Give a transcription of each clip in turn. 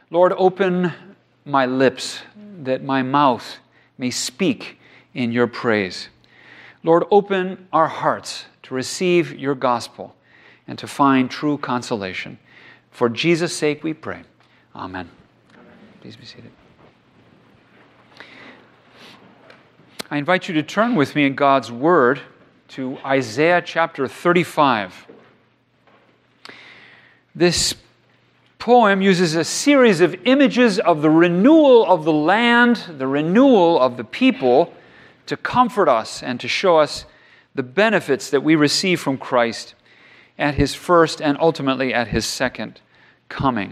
Lord, open my lips that my mouth may speak in your praise. Lord, open our hearts to receive your gospel and to find true consolation. For Jesus' sake we pray. Amen. Please be seated. I invite you to turn with me in God's Word to Isaiah chapter 35. This poem uses a series of images of the renewal of the land, the renewal of the people, to comfort us and to show us the benefits that we receive from Christ at His first and ultimately at His second coming.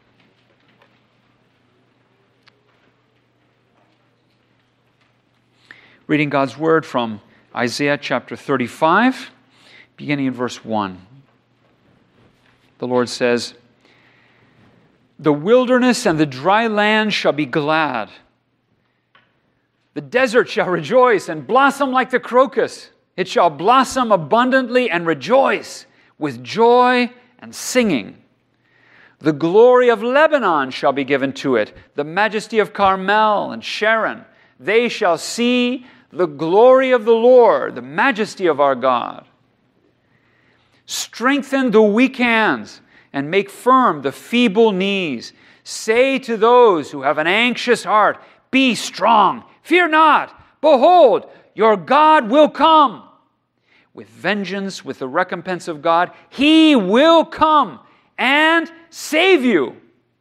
Reading God's Word from Isaiah chapter 35, beginning in verse 1. The Lord says, "The wilderness and the dry land shall be glad. The desert shall rejoice and blossom like the crocus. It shall blossom abundantly and rejoice with joy and singing. The glory of Lebanon shall be given to it, the majesty of Carmel and Sharon. They shall see the glory of the Lord, the majesty of our God. Strengthen the weak hands and make firm the feeble knees. Say to those who have an anxious heart, be strong, fear not. Behold, your God will come. With vengeance, with the recompense of God, He will come and save you.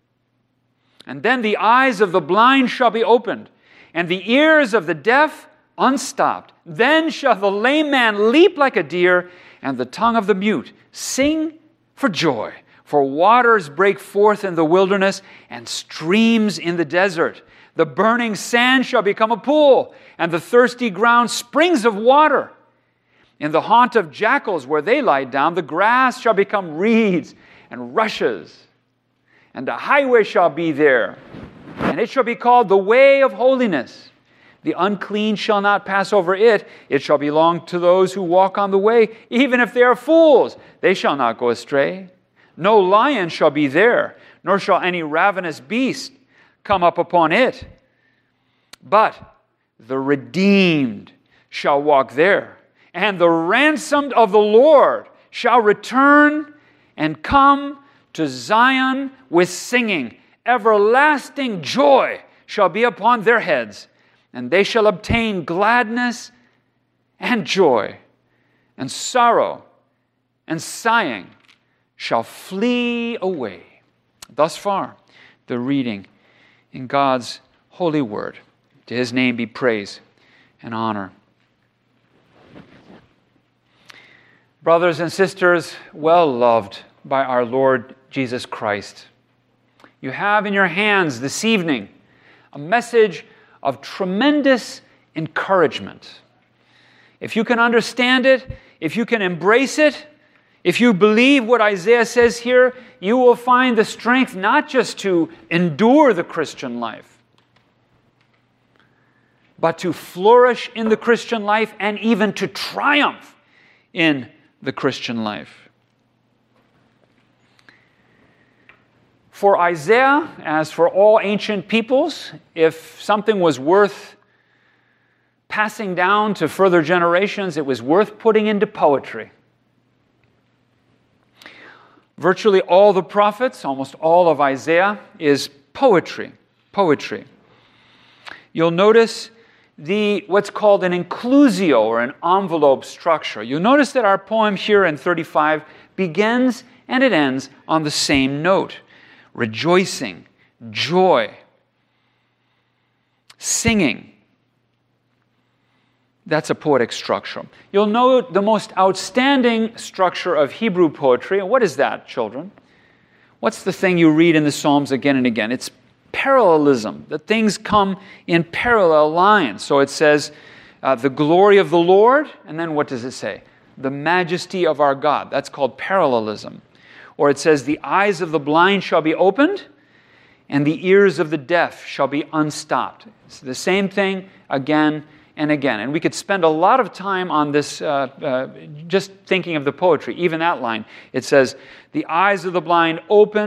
And then the eyes of the blind shall be opened, and the ears of the deaf unstopped. Then shall the lame man leap like a deer, and the tongue of the mute sing for joy. For waters break forth in the wilderness, and streams in the desert. The burning sand shall become a pool, and the thirsty ground springs of water. In the haunt of jackals where they lie down, the grass shall become reeds and rushes. And a highway shall be there, and it shall be called the way of holiness. The unclean shall not pass over it. It shall belong to those who walk on the way. Even if they are fools, they shall not go astray. No lion shall be there, nor shall any ravenous beast come up upon it. But the redeemed shall walk there, and the ransomed of the Lord shall return and come to Zion with singing. Everlasting joy shall be upon their heads, and they shall obtain gladness and joy, and sorrow and sighing shall flee away." Thus far, the reading in God's holy word. To His name be praise and honor. Brothers and sisters, well loved by our Lord Jesus Christ, you have in your hands this evening a message of tremendous encouragement. If you can understand it, if you can embrace it, if you believe what Isaiah says here, you will find the strength not just to endure the Christian life, but to flourish in the Christian life and even to triumph in the Christian life. For Isaiah, as for all ancient peoples, if something was worth passing down to further generations, it was worth putting into poetry. Virtually all the prophets, almost all of Isaiah, is poetry. Poetry. You'll notice what's called an inclusio, or an envelope structure. You'll notice that our poem here in 35 begins and it ends on the same note. Rejoicing, joy, singing. That's a poetic structure. You'll note the most outstanding structure of Hebrew poetry. And what is that, children? What's the thing you read in the Psalms again and again? It's parallelism, that things come in parallel lines. So it says, the glory of the Lord, and then what does it say? The majesty of our God. That's called parallelism. Or it says, the eyes of the blind shall be opened, and the ears of the deaf shall be unstopped. It's the same thing again and again. And we could spend a lot of time on this, just thinking of the poetry, even that line. It says, the eyes of the blind opened,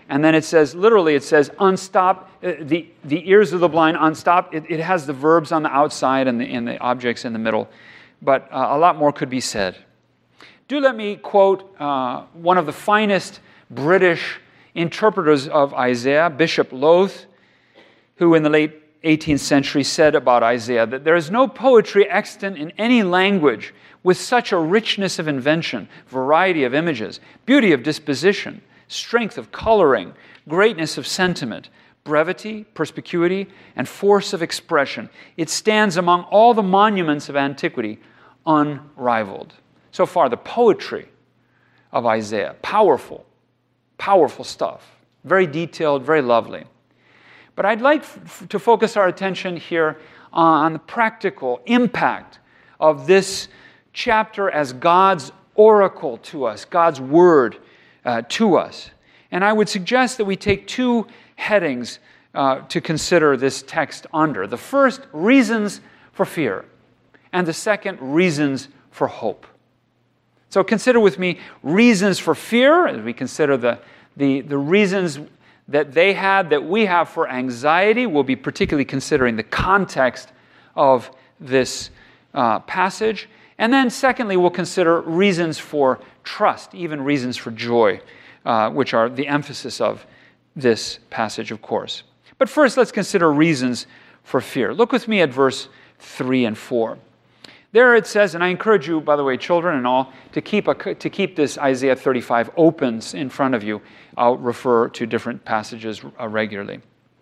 And then it says, literally, it says, unstop, the ears of the blind, unstop. It has the verbs on the outside and the objects in the middle. But a lot more could be said. Do let me quote one of the finest British interpreters of Isaiah, Bishop Lowth, who in the late 18th century said about Isaiah that there is no poetry extant in any language with such a richness of invention, variety of images, beauty of disposition, strength of coloring, greatness of sentiment, brevity, perspicuity, and force of expression. It stands among all the monuments of antiquity unrivaled. So far, the poetry of Isaiah, powerful stuff, very detailed, very lovely. But I'd like to focus our attention here on the practical impact of this chapter as God's oracle to us, God's word to us. And I would suggest that we take two headings to consider this text under. The first, reasons for fear, and the second, reasons for hope. So consider with me reasons for fear, as we consider the reasons that they had, that we have for anxiety. We'll be particularly considering the context of this passage. And then secondly, we'll consider reasons for trust, even reasons for joy, which are the emphasis of this passage, of course. But first, let's consider reasons for fear. Look with me at verse 3 and 4. There it says, and I encourage you, by the way, children and all, to keep this Isaiah 35 open in front of you. I'll refer to different passages regularly.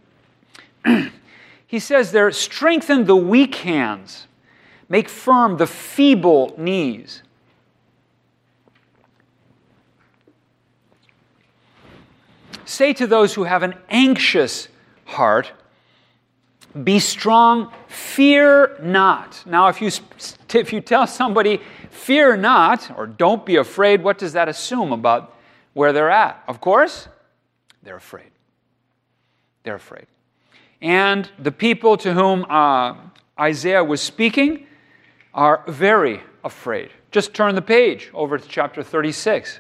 He says there, strengthen the weak hands, make firm the feeble knees. Say to those who have an anxious heart, be strong, fear not. Now, if you tell somebody, fear not, or don't be afraid, what does that assume about where they're at? Of course, they're afraid. They're afraid. And the people to whom Isaiah was speaking are very afraid. Just turn the page over to chapter 36.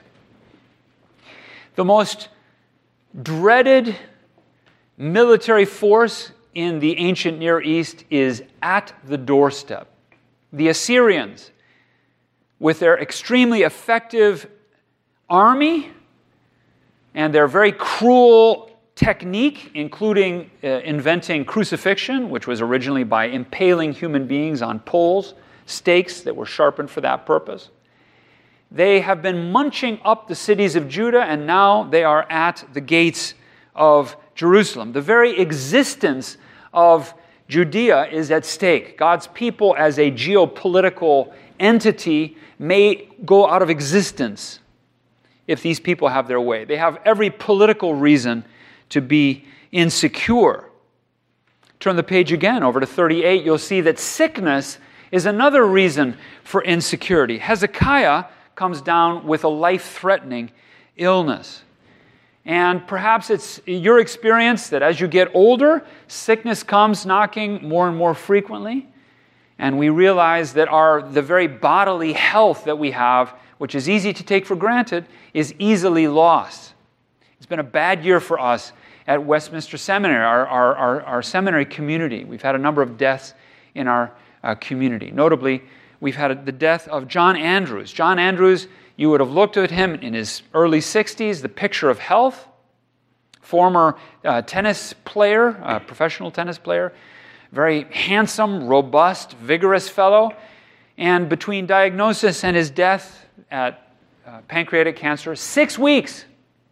The most dreaded military force in the ancient Near East is at the doorstep. The Assyrians, with their extremely effective army and their very cruel technique, including inventing crucifixion, which was originally by impaling human beings on poles, stakes that were sharpened for that purpose. They have been munching up the cities of Judah, and now they are at the gates of Jerusalem. The very existence of Judea is at stake. God's people as a geopolitical entity may go out of existence if these people have their way. They have every political reason to be insecure. Turn the page again over to 38. You'll see that sickness is another reason for insecurity. Hezekiah comes down with a life-threatening illness. And perhaps it's your experience that as you get older, sickness comes knocking more and more frequently. And we realize that the very bodily health that we have, which is easy to take for granted, is easily lost. It's been a bad year for us at Westminster Seminary, our seminary community. We've had a number of deaths in our community. Notably, we've had the death of John Andrews. John Andrews, you would have looked at him in his early 60s, the picture of health, former tennis player, professional tennis player, very handsome, robust, vigorous fellow. And between diagnosis and his death at pancreatic cancer, 6 weeks.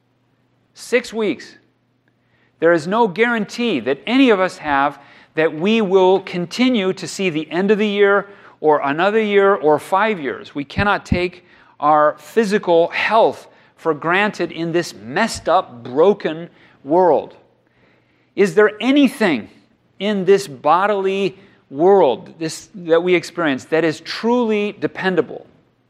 6 weeks. There is no guarantee that any of us have that we will continue to see the end of the year or another year or 5 years. We cannot take our physical health for granted in this messed up, broken world. Is there anything in this bodily world that we experience that is truly dependable?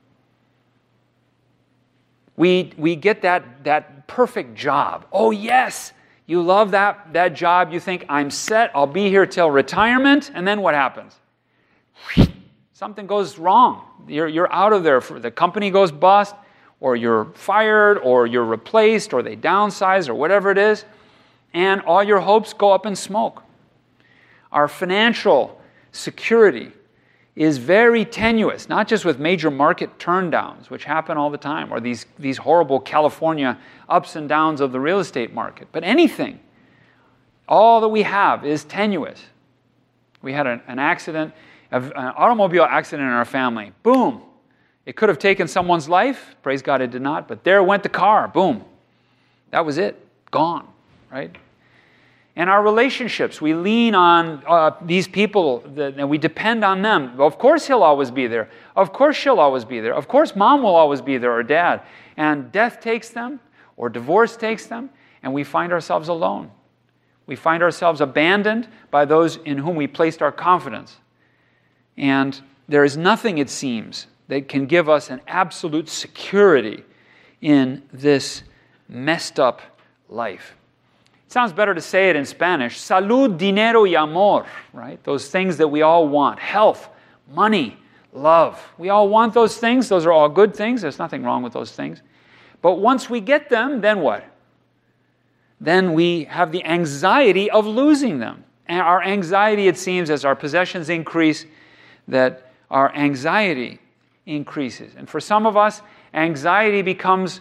We get that perfect job. Oh yes, you love that job. You think, I'm set, I'll be here till retirement, and then what happens? Something goes wrong. You're out of there. The company goes bust, or you're fired, or you're replaced, or they downsize, or whatever it is, and all your hopes go up in smoke. Our financial security is very tenuous, not just with major market turndowns, which happen all the time, or these horrible California ups and downs of the real estate market, but anything. All that we have is tenuous. We had an accident, an automobile accident in our family. Boom. It could have taken someone's life. Praise God it did not. But there went the car. Boom. That was it. Gone. Right? And our relationships, we lean on these people, and we depend on them. Of course he'll always be there. Of course she'll always be there. Of course mom will always be there, or dad. And death takes them, or divorce takes them, and we find ourselves alone. We find ourselves abandoned by those in whom we placed our confidence. And there is nothing, it seems, that can give us an absolute security in this messed up life. It sounds better to say it in Spanish. Salud, dinero y amor, right? Those things that we all want. Health, money, love. We all want those things. Those are all good things. There's nothing wrong with those things. But once we get them, then what? Then we have the anxiety of losing them. And our anxiety, it seems, as our possessions increase, that our anxiety increases. And for some of us, anxiety becomes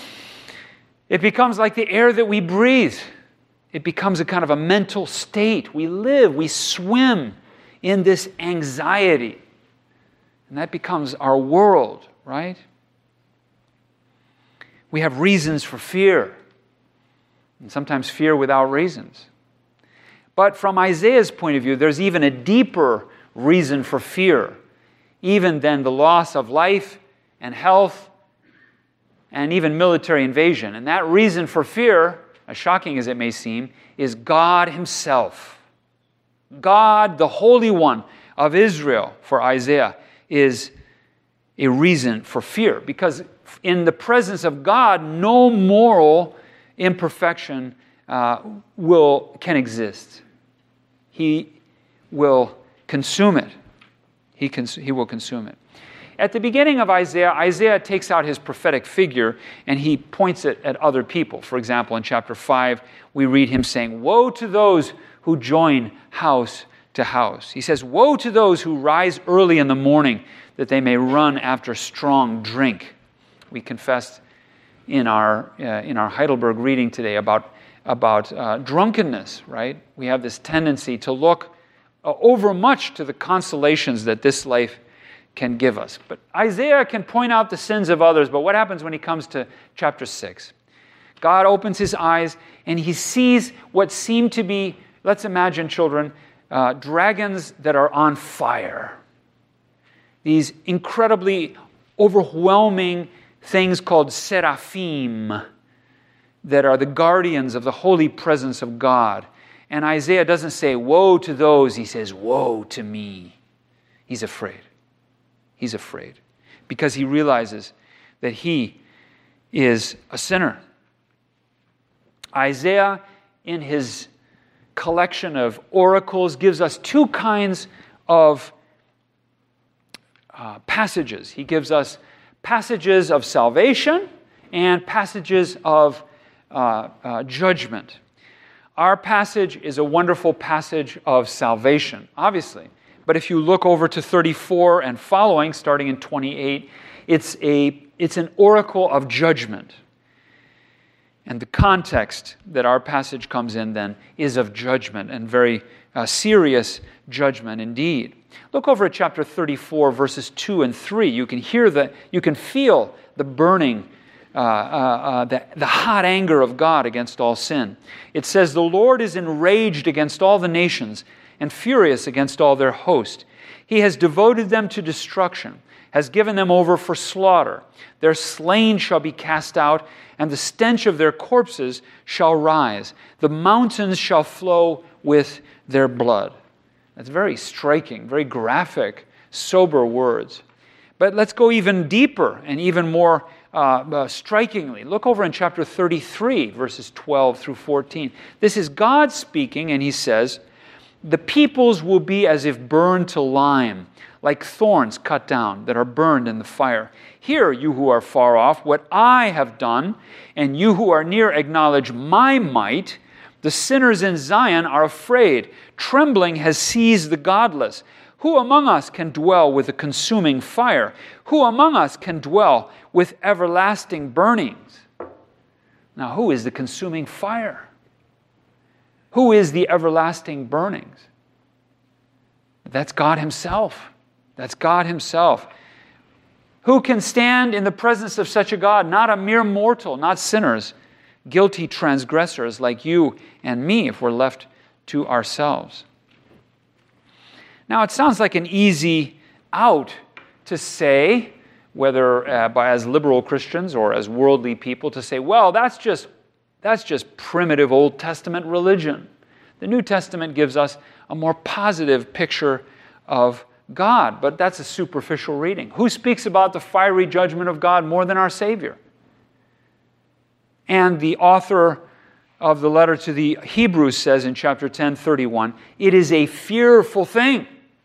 like the air that we breathe. It becomes a kind of a mental state. We swim in this anxiety. And that becomes our world, right? We have reasons for fear. And sometimes fear without reasons. But from Isaiah's point of view, there's even a deeper reason for fear, even than the loss of life and health and even military invasion. And that reason for fear, as shocking as it may seem, is God Himself. God, the Holy One of Israel, for Isaiah, is a reason for fear. Because in the presence of God, no moral imperfection can exist. He will consume it. He will consume it. At the beginning of Isaiah takes out his prophetic figure and he points it at other people. For example, in chapter 5, we read him saying, "Woe to those who join house to house." He says, "Woe to those who rise early in the morning that they may run after strong drink." We confessed in our Heidelberg reading today about drunkenness, right? We have this tendency to look overmuch to the consolations that this life can give us. But Isaiah can point out the sins of others, but what happens when he comes to chapter 6? God opens his eyes and he sees what seem to be, let's imagine, children, dragons that are on fire. These incredibly overwhelming things called seraphim that are the guardians of the holy presence of God. And Isaiah doesn't say, "Woe to those," he says, "Woe to me." He's afraid. He's afraid because he realizes that he is a sinner. Isaiah, in his collection of oracles, gives us two kinds of passages. He gives us passages of salvation and passages of judgment. Our passage is a wonderful passage of salvation, obviously. But if you look over to 34 and following, starting in 28, it's an oracle of judgment. And the context that our passage comes in then is of judgment, and very serious judgment indeed. Look over at chapter 34, verses 2 and 3. You can feel the burning, the hot anger of God against all sin. It says, "The Lord is enraged against all the nations and furious against all their host. He has devoted them to destruction, has given them over for slaughter. Their slain shall be cast out, and the stench of their corpses shall rise. The mountains shall flow with their blood." That's very striking, very graphic, sober words. But let's go even deeper and even more strikingly. Look over in chapter 33, verses 12 through 14. This is God speaking, and he says, "The peoples will be as if burned to lime, like thorns cut down that are burned in the fire. Hear, you who are far off, what I have done, and you who are near acknowledge my might. The sinners in Zion are afraid. Trembling has seized the godless. Who among us can dwell with a consuming fire? Who among us can dwell with everlasting burnings? Now, who is the consuming fire? Who is the everlasting burnings? That's God Himself. That's God Himself. Who can stand in the presence of such a God? Not a mere mortal, not sinners, guilty transgressors like you and me if we're left to ourselves. Now, it sounds like an easy out to say, whether as liberal Christians or as worldly people, to say, well, that's just primitive Old Testament religion. The New Testament gives us a more positive picture of God, but that's a superficial reading. Who speaks about the fiery judgment of God more than our Savior? And the author of the letter to the Hebrews says in chapter 10:31, it is a fearful thing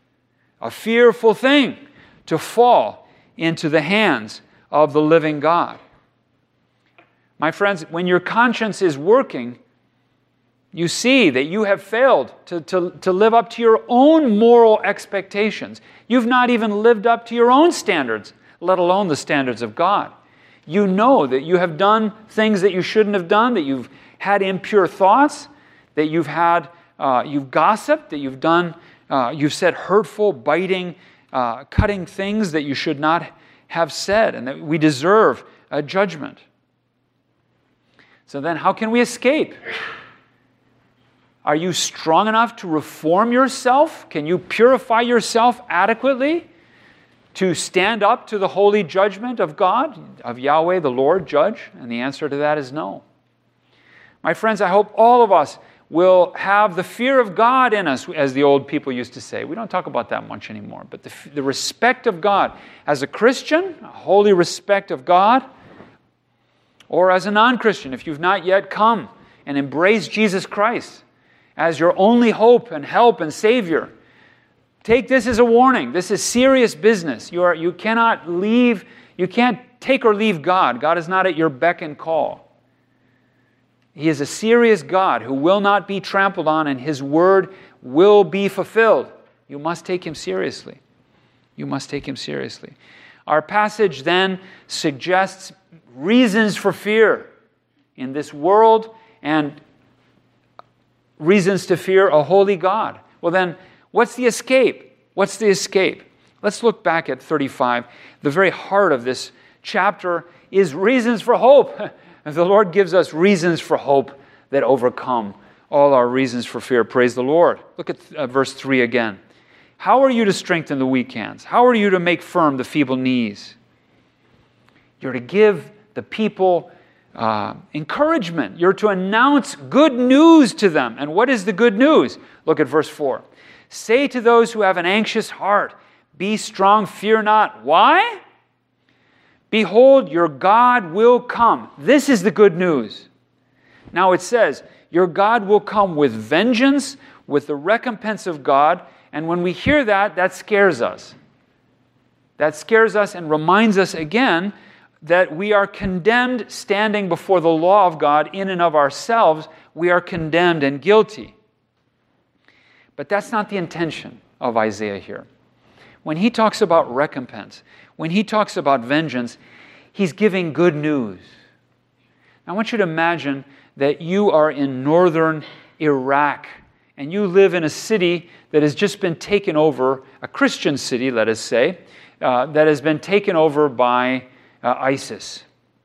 to fall into the hands of the living God. My friends, when your conscience is working, you see that you have failed to live up to your own moral expectations. You've not even lived up to your own standards, let alone the standards of God. You know that you have done things that you shouldn't have done, that you've had impure thoughts, that you've gossiped, that you've said hurtful, biting, cutting things that you should not have said, and that we deserve a judgment. So then how can we escape? Are you strong enough to reform yourself? Can you purify yourself adequately to stand up to the holy judgment of God, of Yahweh, the Lord, judge? And the answer to that is no. My friends, I hope all of us will have the fear of God in us, as the old people used to say. We don't talk about that much anymore, but the respect of God. As a Christian, a holy respect of God, or as a non-Christian, if you've not yet come and embraced Jesus Christ as your only hope and help and Savior, take this as a warning. This is serious business. You can't take or leave God. God is not at your beck and call. He is a serious God who will not be trampled on, and His word will be fulfilled. You must take Him seriously. You must take Him seriously. Our passage then suggests reasons for fear in this world and reasons to fear a holy God. Well then, what's the escape? What's the escape? Let's look back at 35. The very heart of this chapter is reasons for hope. The Lord gives us reasons for hope that overcome all our reasons for fear. Praise the Lord. Look at verse 3 again. How are you to strengthen the weak hands? How are you to make firm the feeble knees? You're to give the people encouragement. You're to announce good news to them. And what is the good news? Look at verse 4. Say to those who have an anxious heart, be strong, fear not. Why? Behold, your God will come. This is the good news. Now it says, your God will come with vengeance, with the recompense of God. And when we hear that, that scares us. That scares us and reminds us again that we are condemned standing before the law of God in and of ourselves. We are condemned and guilty. But that's not the intention of Isaiah here. When he talks about recompense, when he talks about vengeance, he's giving good news. I want you to imagine that you are in northern Iraq and you live in a city that has just been taken over, a Christian city, let us say, that has been taken over by ISIS.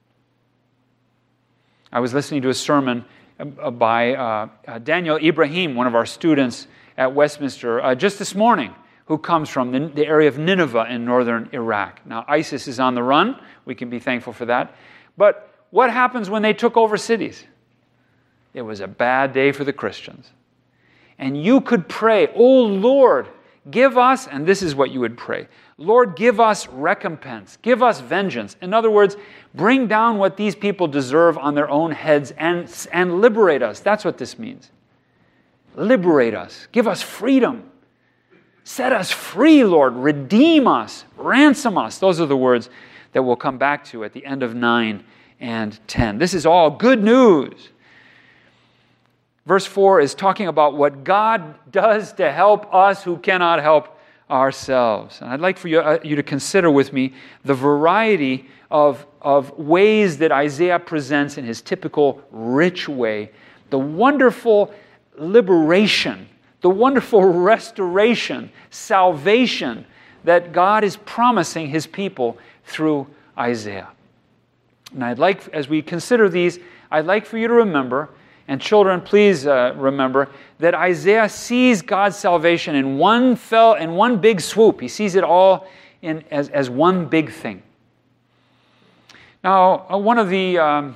I was listening to a sermon by Daniel Ibrahim, one of our students at Westminster, just this morning, who comes from the area of Nineveh in northern Iraq. Now, ISIS is on the run. We can be thankful for that. But what happens when they took over cities? It was a bad day for the Christians. And you could pray, oh Lord, give us, and this is what you would pray, Lord, give us recompense, give us vengeance. In other words, bring down what these people deserve on their own heads and liberate us. That's what this means. Liberate us. Give us freedom. Set us free, Lord. Redeem us. Ransom us. Those are the words that we'll come back to at the end of 9 and 10. This is all good news. Verse 4 is talking about what God does to help us who cannot help ourselves. And I'd like for you to consider with me the variety of ways that Isaiah presents in his typical rich way the wonderful liberation, the wonderful restoration, salvation that God is promising his people through Isaiah. And I'd like, as we consider these, I'd like for you to remember, and children, please remember, that Isaiah sees God's salvation in one big swoop. He sees it all as one big thing. Now, one of the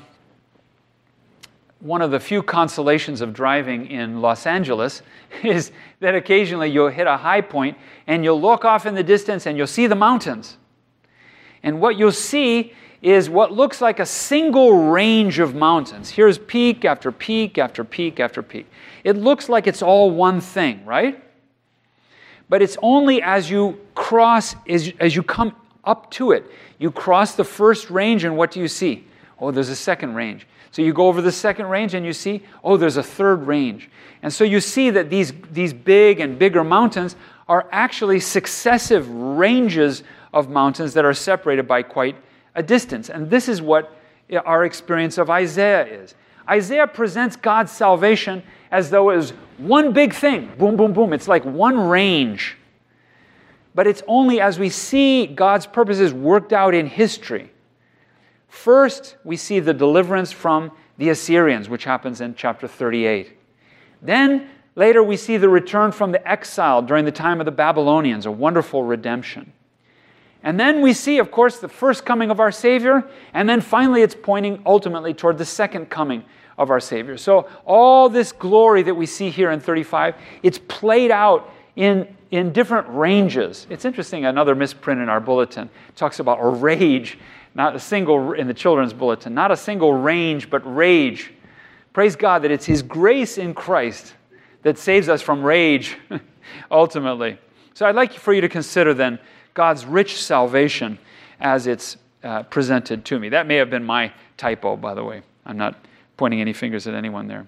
few consolations of driving in Los Angeles is that occasionally you'll hit a high point and you'll look off in the distance and you'll see the mountains. And what you'll see is what looks like a single range of mountains. Here's peak after peak after peak after peak. It looks like it's all one thing, right? But it's only as you cross, as you come up to it, you cross the first range and what do you see? Oh, there's a second range. So you go over the second range and you see, oh, there's a third range. And so you see that these big and bigger mountains are actually successive ranges of mountains that are separated by quite a distance. And this is what our experience of Isaiah is. Isaiah presents God's salvation as though it was one big thing. Boom, boom, boom. It's like one range. But it's only as we see God's purposes worked out in history. First, we see the deliverance from the Assyrians, which happens in chapter 38. Then, later, we see the return from the exile during the time of the Babylonians, a wonderful redemption. And then we see, of course, the first coming of our Savior, and then finally it's pointing ultimately toward the second coming of our Savior. So all this glory that we see here in 35, it's played out in different ranges. It's interesting, another misprint in our bulletin talks about a rage, not a single, in the children's bulletin, not a single range, but rage. Praise God that it's His grace in Christ that saves us from rage, ultimately. So I'd like for you to consider then God's rich salvation as it's presented to me. That may have been my typo, by the way. I'm not pointing any fingers at anyone there.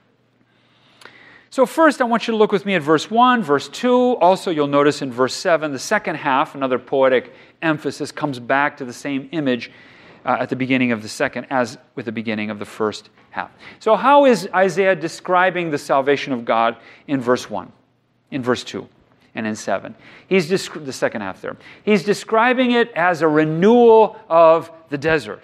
So first, I want you to look with me at verse 1, verse 2. Also, you'll notice in verse 7, the second half, another poetic emphasis comes back to the same image at the beginning of the second as with the beginning of the first half. So how is Isaiah describing the salvation of God in verse 1, in verse 2? And in 7. He's the second half there. He's describing it as a renewal of the desert.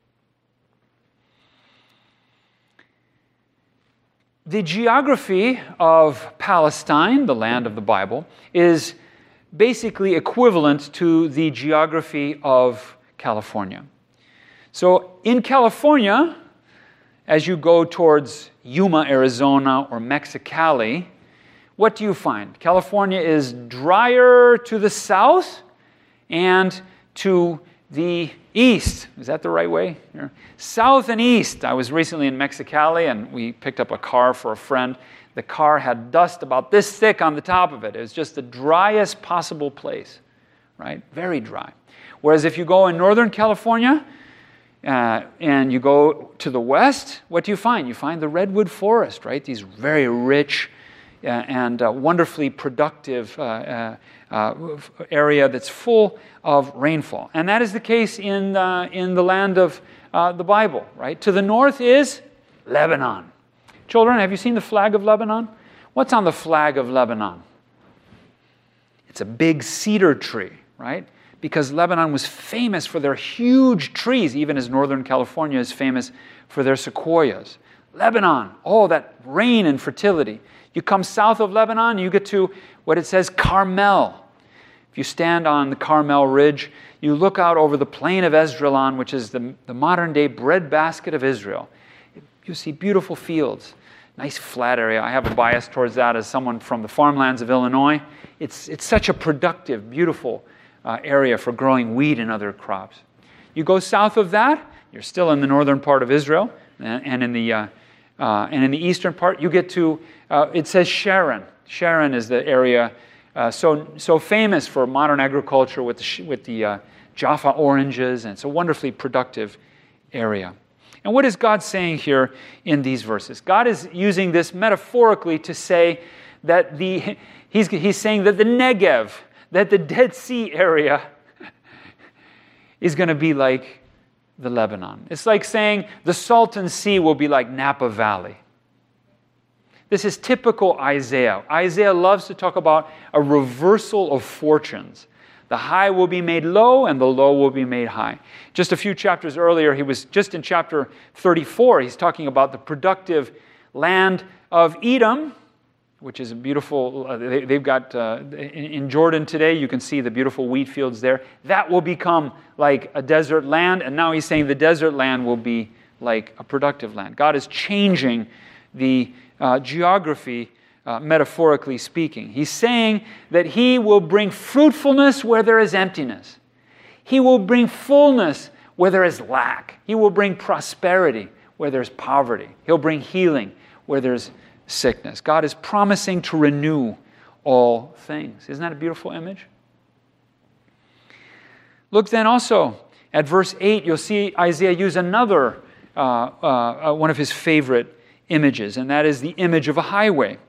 The geography of Palestine, the land of the Bible, is basically equivalent to the geography of California. So in California, as you go towards Yuma, Arizona, or Mexicali, what do you find? California is drier to the south and to the east. Is that the right way? Here. South and east. I was recently in Mexicali and we picked up a car for a friend. The car had dust about this thick on the top of it. It was just the driest possible place, right? Very dry. Whereas if you go in Northern California and you go to the west, what do you find? You find the redwood forest, right? These very rich and wonderfully productive area that's full of rainfall. And that is the case in the land of the Bible, right? To the north is Lebanon. Children, have you seen the flag of Lebanon? What's on the flag of Lebanon? It's a big cedar tree, right? Because Lebanon was famous for their huge trees, even as Northern California is famous for their sequoias. Lebanon, oh, that rain and fertility. You come south of Lebanon, you get to what it says Carmel. If you stand on the Carmel Ridge, you look out over the plain of Esdraelon, which is the modern-day breadbasket of Israel. You see beautiful fields, nice flat area. I have a bias towards that as someone from the farmlands of Illinois. It's such a productive, beautiful area for growing wheat and other crops. You go south of that, you're still in the northern part of Israel, and in the eastern part, you get to, it says Sharon. Sharon is the area so famous for modern agriculture with the Jaffa oranges, and it's a wonderfully productive area. And what is God saying here in these verses? God is using this metaphorically to say that he's saying that the Negev, that the Dead Sea area is going to be like the Lebanon. It's like saying the Salton Sea will be like Napa Valley. This is typical Isaiah. Isaiah loves to talk about a reversal of fortunes. The high will be made low and the low will be made high. Just a few chapters earlier, he was just in chapter 34, he's talking about the productive land of Edom, which is a beautiful, they've got, in Jordan today, you can see the beautiful wheat fields there. That will become like a desert land, and now he's saying the desert land will be like a productive land. God is changing the geography, metaphorically speaking. He's saying that He will bring fruitfulness where there is emptiness. He will bring fullness where there is lack. He will bring prosperity where there's poverty. He'll bring healing where there's sickness. God is promising to renew all things. Isn't that a beautiful image? Look then also at verse 8. You'll see Isaiah use another one of his favorite images, and that is the image of a highway.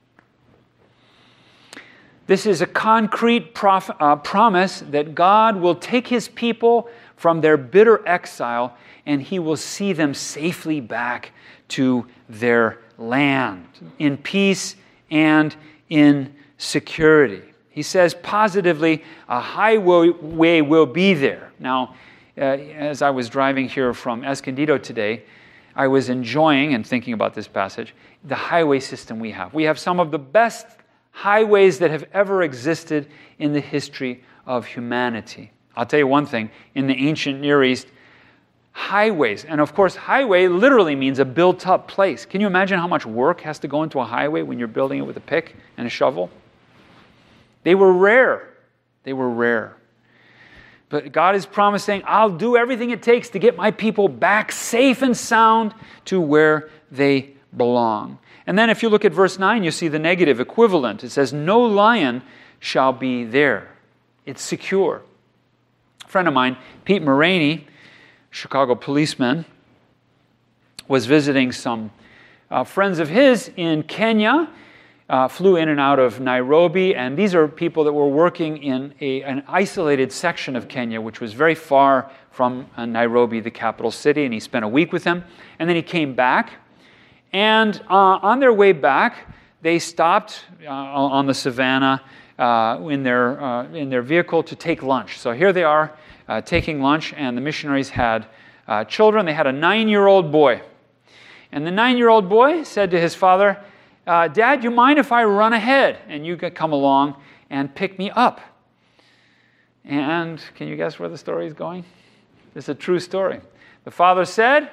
This is a concrete promise that God will take His people from their bitter exile and He will see them safely back to their land in peace and in security. He says positively, a highway will be there. Now, as I was driving here from Escondido today, I was enjoying and thinking about this passage, the highway system we have. We have some of the best highways that have ever existed in the history of humanity. I'll tell you one thing, in the ancient Near East, highways, and of course highway literally means a built-up place. Can you imagine how much work has to go into a highway when you're building it with a pick and a shovel? They were rare. They were rare. But God is promising, I'll do everything it takes to get my people back safe and sound to where they belong. And then if you look at verse 9, you see the negative equivalent. It says, no lion shall be there. It's secure. A friend of mine, Pete Mulroney, Chicago policeman, was visiting some friends of his in Kenya, flew in and out of Nairobi, and these are people that were working in an isolated section of Kenya, which was very far from Nairobi, the capital city, and he spent a week with them, and then he came back, and on their way back, they stopped on the savannah in their vehicle to take lunch. So here they are, taking lunch, and the missionaries had children. They had a 9-year-old boy. And the 9-year-old boy said to his father, Dad, you mind if I run ahead and you could come along and pick me up? And can you guess where the story is going? It's a true story. The father said,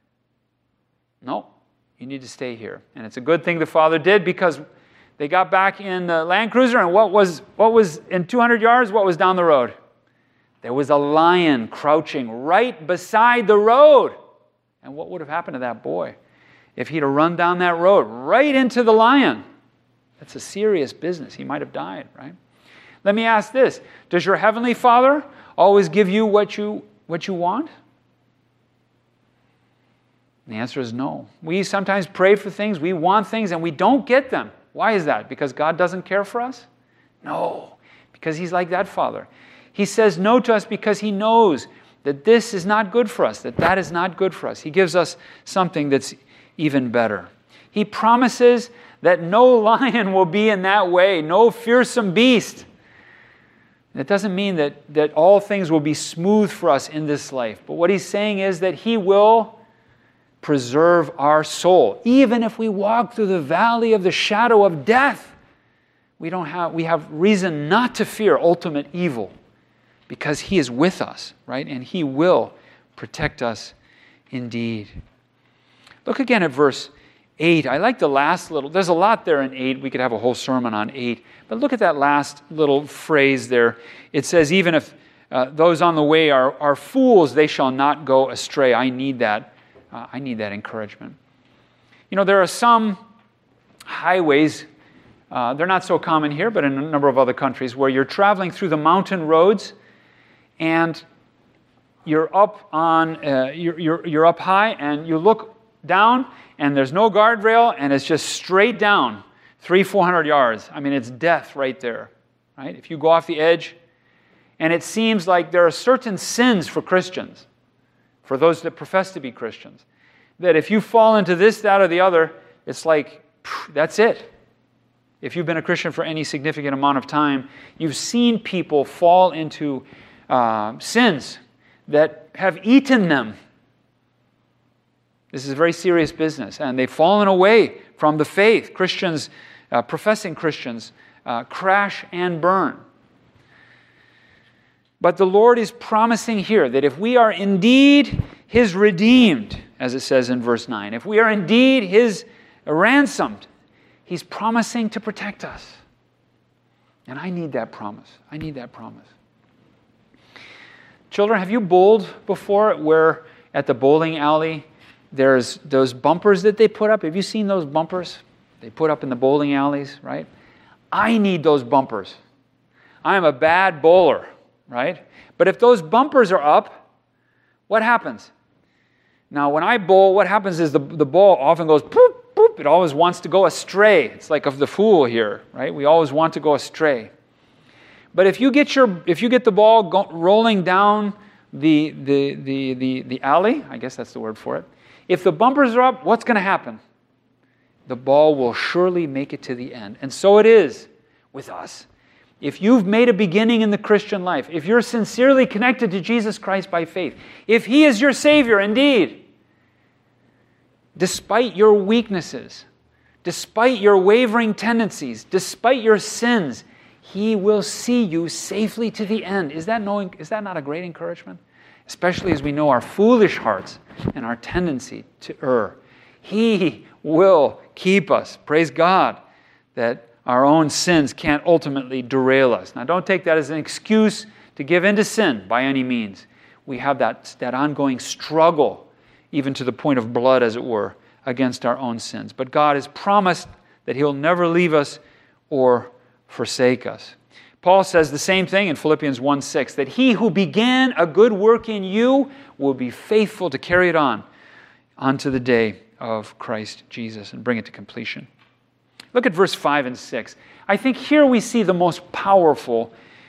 no, you need to stay here. And it's a good thing the father did, because they got back in the Land Cruiser, and what was in 200 yards, what was down the road? There was a lion crouching right beside the road. And what would have happened to that boy if he'd have run down that road right into the lion? That's a serious business. He might have died, right? Let me ask this. Does your Heavenly Father always give you what you want? The answer is no. We sometimes pray for things, we want things, and we don't get them. Why is that? Because God doesn't care for us? No, because He's like that Father. He says no to us because He knows that this is not good for us, that is not good for us. He gives us something that's even better. He promises that no lion will be in that way, no fearsome beast. That doesn't mean that all things will be smooth for us in this life. But what He's saying is that He will preserve our soul. Even if we walk through the valley of the shadow of death, we have reason not to fear ultimate evil, because He is with us, right? And He will protect us indeed. Look again at verse 8. I like the last little, there's a lot there in 8. We could have a whole sermon on 8. But look at that last little phrase there. It says, even if those on the way are fools, they shall not go astray. I need that encouragement. You know, there are some highways They're not so common here, but in a number of other countries, where you're traveling through the mountain roads and you're up on, you're up high and you look down and there's no guardrail and it's just straight down 300-400 yards. I mean, it's death right there, right? If you go off the edge, and it seems like there are certain sins for Christians, for those that profess to be Christians, that if you fall into this, that, or the other, it's like, that's it. If you've been a Christian for any significant amount of time, you've seen people fall into sins that have eaten them. This is a very serious business, and they've fallen away from the faith. Christians, professing Christians, crash and burn. But the Lord is promising here that if we are indeed His redeemed, as it says in verse 9, if we are indeed His ransomed, He's promising to protect us. And I need that promise. I need that promise. Children, have you bowled before where at the bowling alley there's those bumpers that they put up? Have you seen those bumpers they put up in the bowling alleys, right? I need those bumpers. I am a bad bowler, right? But if those bumpers are up, what happens? Now, when I bowl, what happens is the ball often goes boop, boop. It always wants to go astray. It's like of the fool here, right? We always want to go astray. But if you get the ball rolling down the alley, I guess that's the word for it. If the bumpers are up, what's going to happen? The ball will surely make it to the end. And so it is with us. If you've made a beginning in the Christian life, if you're sincerely connected to Jesus Christ by faith, if He is your Savior indeed, despite your weaknesses, despite your wavering tendencies, despite your sins, He will see you safely to the end. Is that not a great encouragement? Especially as we know our foolish hearts and our tendency to err. He will keep us. Praise God that our own sins can't ultimately derail us. Now, don't take that as an excuse to give in to sin by any means. We have that ongoing struggle, even to the point of blood, as it were, against our own sins. But God has promised that He'll never leave us or forsake us. Paul says the same thing in Philippians 1:6, that He who began a good work in you will be faithful to carry it on unto the day of Christ Jesus and bring it to completion. Look at verse 5 and 6. I think here we see the most powerful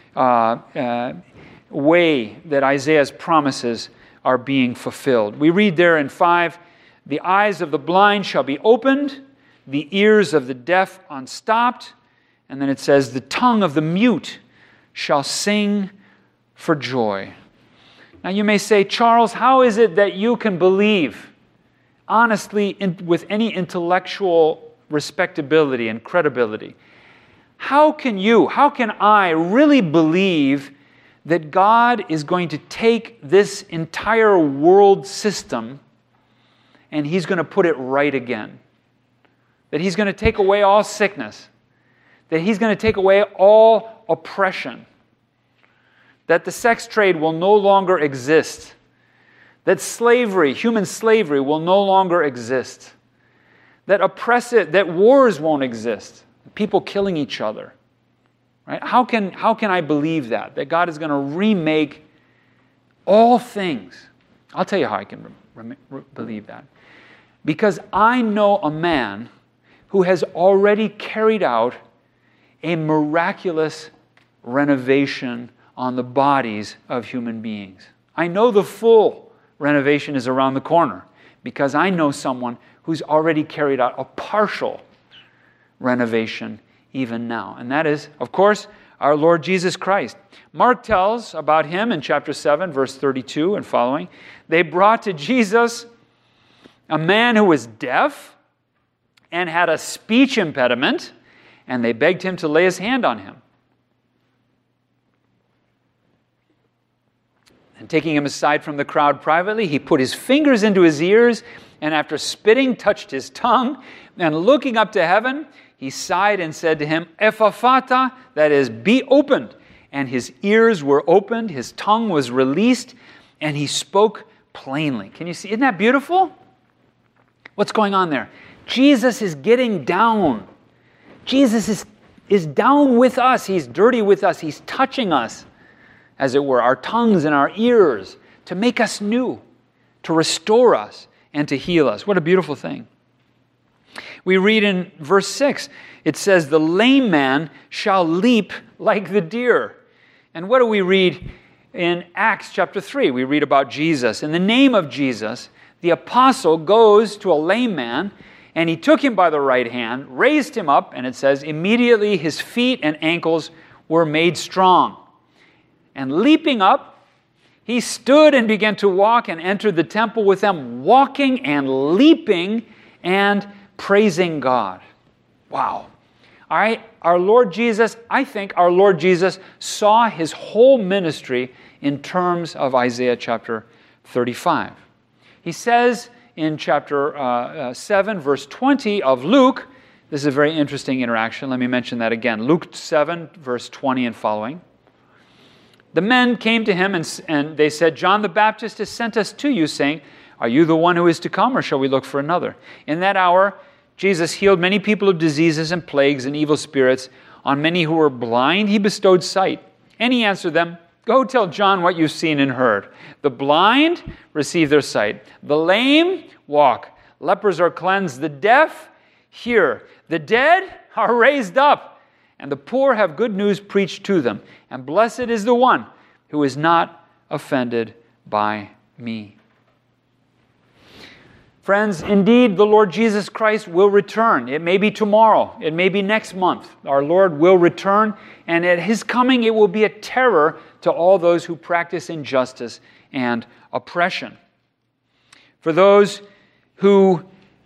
way that Isaiah's promises are being fulfilled. We read there in 5, the eyes of the blind shall be opened, the ears of the deaf unstopped, and then it says, the tongue of the mute shall sing for joy. Now you may say, Charles, how is it that you can believe honestly with any intellectual respectability and credibility? How can I really believe that God is going to take this entire world system and He's going to put it right again? That He's going to take away all sickness? That He's going to take away all oppression? That the sex trade will no longer exist? That human slavery will no longer exist? That wars won't exist? People killing each other? Right? How can I believe that God is going to remake all things? I'll tell you how I can believe that. Because I know a man who has already carried out a miraculous renovation on the bodies of human beings. I know the full renovation is around the corner because I know someone who's already carried out a partial renovation even now. And that is, of course, our Lord Jesus Christ. Mark tells about Him in chapter 7, verse 32 and following. They brought to Jesus a man who was deaf and had a speech impediment, and they begged Him to lay His hand on him. And taking him aside from the crowd privately, He put His fingers into his ears, and after spitting, touched his tongue, and looking up to heaven, He sighed and said to him, Ephaphatha, that is, be opened. And his ears were opened, his tongue was released, and he spoke plainly. Can you see? Isn't that beautiful? What's going on there? Jesus is getting down Jesus is down with us. He's dirty with us. He's touching us, as it were, our tongues and our ears, to make us new, to restore us, and to heal us. What a beautiful thing. We read in verse 6, it says, the lame man shall leap like the deer. And what do we read in Acts chapter 3? We read about Jesus. In the name of Jesus, the apostle goes to a lame man, and he took him by the right hand, raised him up, and it says, immediately his feet and ankles were made strong. And leaping up, he stood and began to walk and entered the temple with them, walking and leaping and praising God. Wow. All right, I think our Lord Jesus saw his whole ministry in terms of Isaiah chapter 35. He says in chapter 7, verse 20 of Luke, this is a very interesting interaction. Let me mention that again. Luke 7, verse 20 and following. The men came to him and they said, John the Baptist has sent us to you, saying, are you the one who is to come, or shall we look for another? In that hour, Jesus healed many people of diseases and plagues and evil spirits. On many who were blind, he bestowed sight. And he answered them, go tell John what you've seen and heard. The blind receive their sight. The lame walk. Lepers are cleansed. The deaf hear. The dead are raised up. And the poor have good news preached to them. And blessed is the one who is not offended by me. Friends, indeed, the Lord Jesus Christ will return. It may be tomorrow. It may be next month. Our Lord will return, and at his coming, it will be a terror to all those who practice injustice and oppression. For those who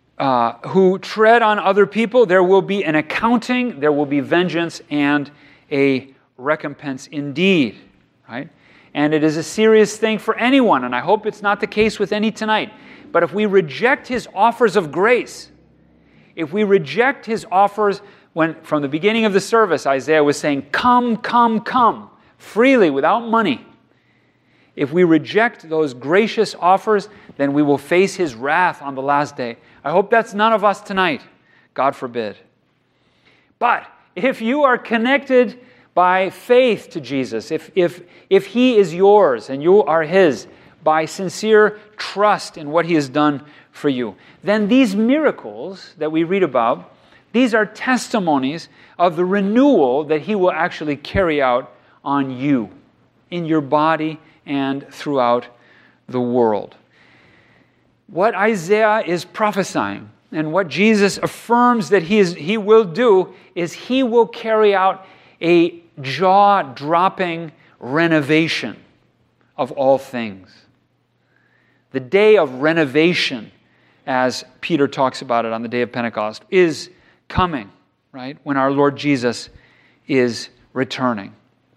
tread on other people, there will be an accounting, there will be vengeance, and a recompense indeed. Right? And it is a serious thing for anyone, and I hope it's not the case with any tonight. But if we reject his offers of grace, if we reject his offers, when from the beginning of the service, Isaiah was saying, come, come, come, freely, without money. If we reject those gracious offers, then we will face his wrath on the last day. I hope that's none of us tonight. God forbid. But if you are connected by faith to Jesus, if he is yours and you are his, by sincere trust in what he has done for you, then these miracles that we read about, these are testimonies of the renewal that he will actually carry out on you, in your body and throughout the world. What Isaiah is prophesying and what Jesus affirms that he will do is he will carry out a jaw-dropping renovation of all things. The day of renovation, as Peter talks about it on the day of Pentecost, is coming, right? When our Lord Jesus is returning.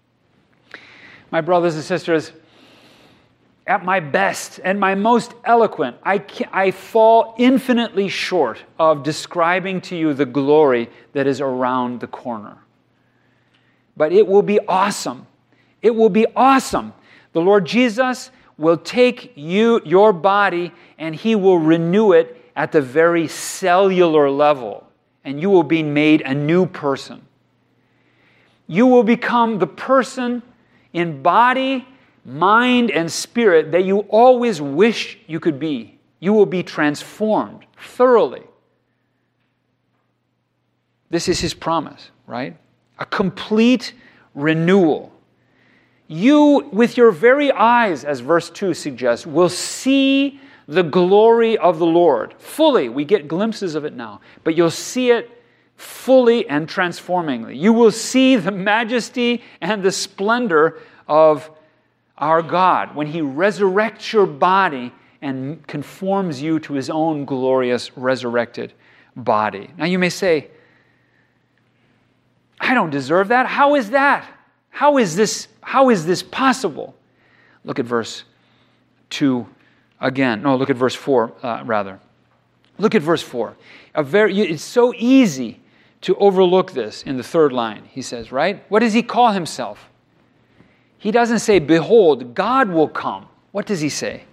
My brothers and sisters, at my best and my most eloquent, I fall infinitely short of describing to you the glory that is around the corner. But it will be awesome. It will be awesome. The Lord Jesus will take your body, and he will renew it at the very cellular level, and you will be made a new person. You will become the person in body, mind, and spirit that you always wish you could be. You will be transformed thoroughly. This is his promise, right? A complete renewal. You, with your very eyes, as verse 2 suggests, will see the glory of the Lord fully. We get glimpses of it now, but you'll see it fully and transformingly. You will see the majesty and the splendor of our God when he resurrects your body and conforms you to his own glorious resurrected body. Now you may say, I don't deserve that. How is that? How is this possible? Look at verse 2 again. No, look at verse 4, rather. Look at verse 4. It's so easy to overlook this in the third line, he says, right? What does he call himself? He doesn't say, behold, God will come. What does he say?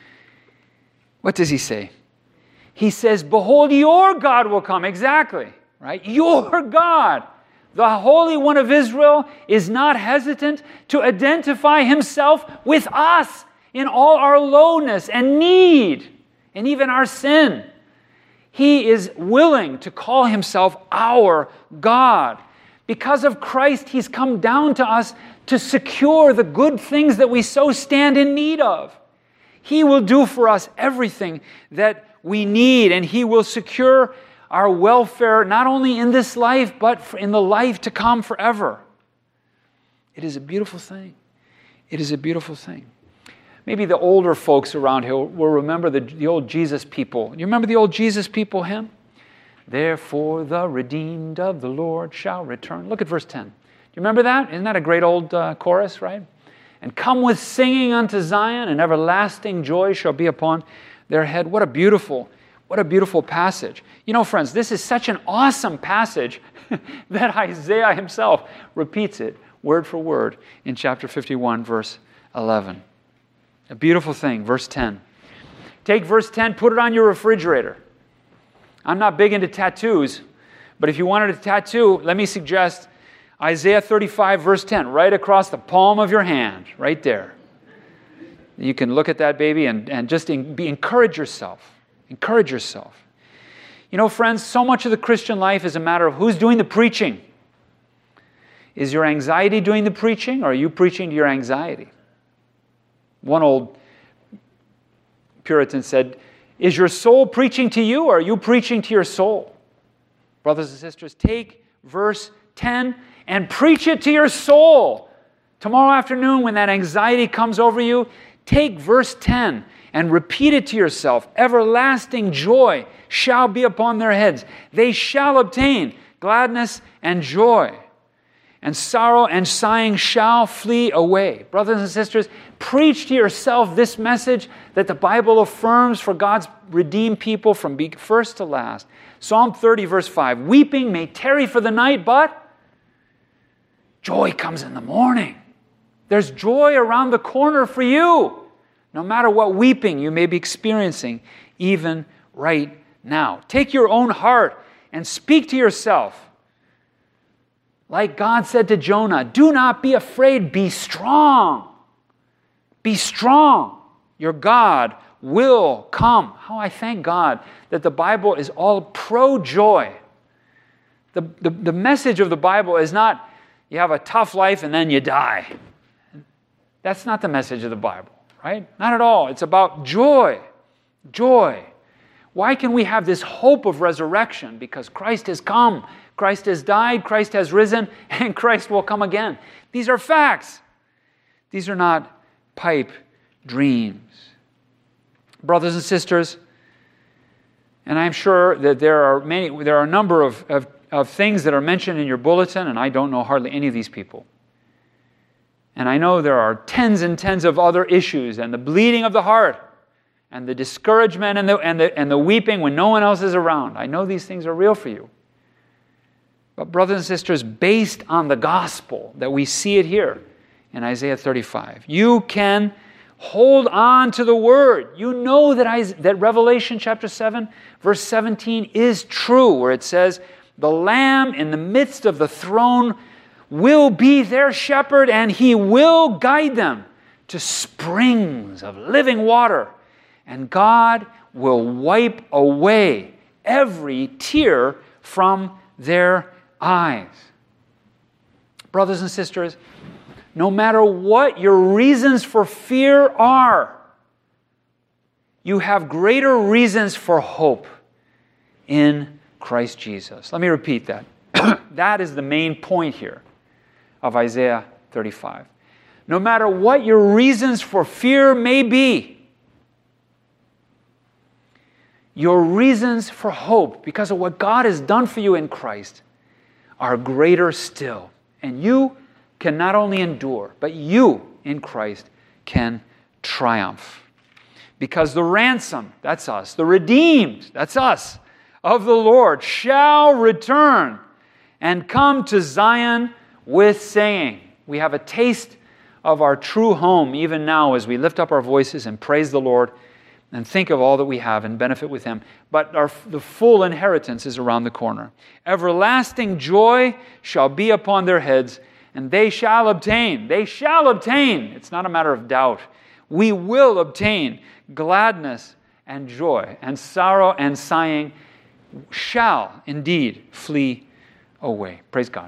What does he say? He says, behold, your God will come. Exactly. right? Your God. The Holy One of Israel is not hesitant to identify himself with us in all our lowness and need and even our sin. He is willing to call himself our God. Because of Christ, he's come down to us to secure the good things that we so stand in need of. He will do for us everything that we need, and he will secure our welfare not only in this life, but in the life to come forever. It is a beautiful thing. It is a beautiful thing. Maybe the older folks around here will remember the old Jesus People. You remember the old Jesus People hymn? Therefore the redeemed of the Lord shall return. Look at verse 10. Do you remember that? Isn't that a great old chorus, right? And come with singing unto Zion, and everlasting joy shall be upon their head. What a beautiful passage. You know, friends, this is such an awesome passage that Isaiah himself repeats it word for word in chapter 51, verse 11. A beautiful thing. Verse 10. Take verse 10, put it on your refrigerator. I'm not big into tattoos, but if you wanted a tattoo, let me suggest Isaiah 35, verse 10, right across the palm of your hand, right there. You can look at that baby and just encourage yourself. Encourage yourself. You know, friends, so much of the Christian life is a matter of who's doing the preaching. Is your anxiety doing the preaching, or are you preaching to your anxiety? One old Puritan said, is your soul preaching to you, or are you preaching to your soul? Brothers and sisters, take verse 10 and preach it to your soul. Tomorrow afternoon, when that anxiety comes over you, take verse 10 and repeat it to yourself. Everlasting joy shall be upon their heads. They shall obtain gladness and joy. And sorrow and sighing shall flee away. Brothers and sisters, preach to yourself this message that the Bible affirms for God's redeemed people from first to last. Psalm 30, verse 5. Weeping may tarry for the night, but joy comes in the morning. There's joy around the corner for you, no matter what weeping you may be experiencing, even right now. Take your own heart and speak to yourself. Like God said to Jonah, do not be afraid, be strong. Be strong. Your God will come. How I thank God that the Bible is all pro-joy. The message of the Bible is not you have a tough life and then you die. That's not the message of the Bible, right? Not at all. It's about joy. Joy. Why can we have this hope of resurrection? Because Christ has come. Christ has died, Christ has risen, and Christ will come again. These are facts. These are not pipe dreams. Brothers and sisters, and I'm sure that there are a number of things that are mentioned in your bulletin, and I don't know hardly any of these people. And I know there are tens and tens of other issues, and the bleeding of the heart, and the discouragement and the weeping when no one else is around. I know these things are real for you. But brothers and sisters, based on the gospel that we see it here in Isaiah 35, you can hold on to the word. You know that Revelation chapter 7, verse 17 is true, where it says, the Lamb in the midst of the throne will be their shepherd, and he will guide them to springs of living water. And God will wipe away every tear from their eyes. Brothers and sisters, no matter what your reasons for fear are, you have greater reasons for hope in Christ Jesus. Let me repeat that. That is the main point here of Isaiah 35. No matter what your reasons for fear may be, your reasons for hope, because of what God has done for you in Christ, are greater still. And you can not only endure, but you in Christ can triumph. Because the ransom, that's us, the redeemed, that's us, of the Lord shall return and come to Zion with saying. We have a taste of our true home even now as we lift up our voices and praise the Lord and think of all that we have and benefit with Him. But the full inheritance is around the corner. Everlasting joy shall be upon their heads, and they shall obtain. They shall obtain. It's not a matter of doubt. We will obtain gladness and joy, and sorrow and sighing shall indeed flee away. Praise God.